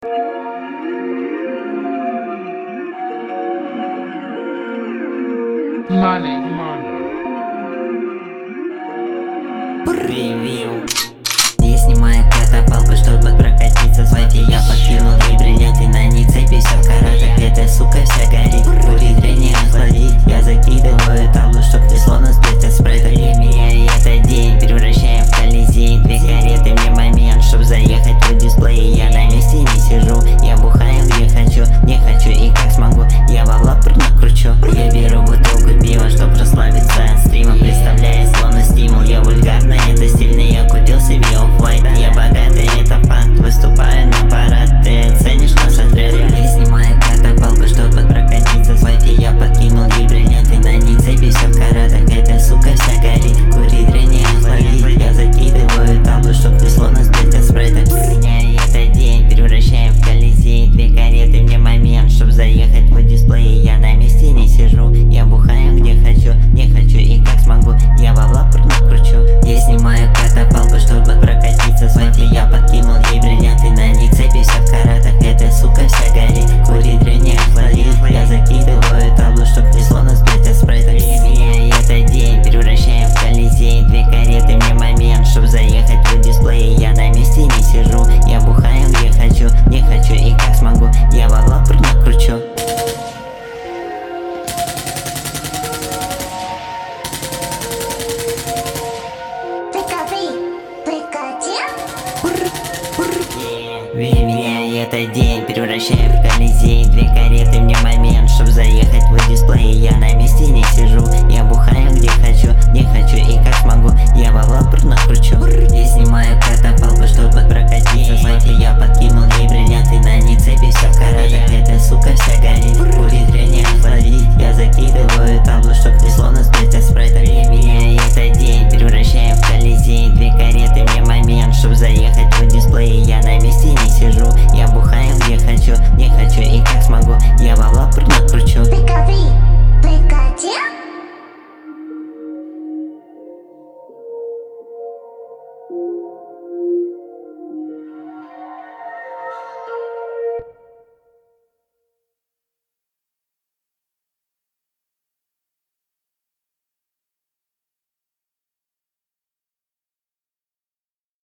Money. Ревью. Не снимая катапалку, чтобы прокатиться с вайфи. Я подкинул ей бриллианты, на ней цепи, все в каратах. Эта сука вся горит, курит дрянь охладить. Я закидываю таблу, чтоб не словно сплит от спрайта. Время и этот день превращаем в колизей. Две кареты, мне момент, чтоб заехать в дисплей. Я на месте не сижу, я бухаю где хочу. Не хочу и как смогу, я бабла накручу. Я беру бутылку пива, чтоб расслабиться от стрима. Представляя словно стимул, я вульгарный, это стильно. Я купил себе оффлайн, я богатый, это факт. Выступаю на парад, ты оценишь наш отряд. Я снимаю катапалку, чтобы прокатиться с вайфи. Я подкинул ей бриллианты, на ней цепи, все в каратах. Эта сука вся горит, курит дрянь охладить. Я закидываю таблу, чтоб не словно сплит от спрайта. Меня этот день превращаем в колизей. Две кареты, мне момент, чтоб заехать в дисплей. Я на месте не сижу, я бухаю где хочу. Не хочу и как смогу, я бабла накручу. Я снимаю катапалку, чтобы прокатиться с вайфи. Я подкинул ей бриллианты, на ней цепи, все в каратах. Эта сука вся горит, курит дрянь охладить. Я закидываю таблу, чтоб не словно сплит от спрайта. Меня этот день превращаем в колизей. Две кареты, мне момент, чтоб заехать в дисплей. Я на месте не сижу, я бухаю где хочу. Не хочу и как смогу, я бабла накручу. Меня этот день превращаем в колизей. Две кареты, мне момент, чтоб заехать в дисплей. Я на месте не сижу, я бухаю где хочу. Не хочу и как смогу, я бабла накручу. Я снимаю катапалку, чтобы прокатиться с вайфи. Я подкинул ей бриллианты.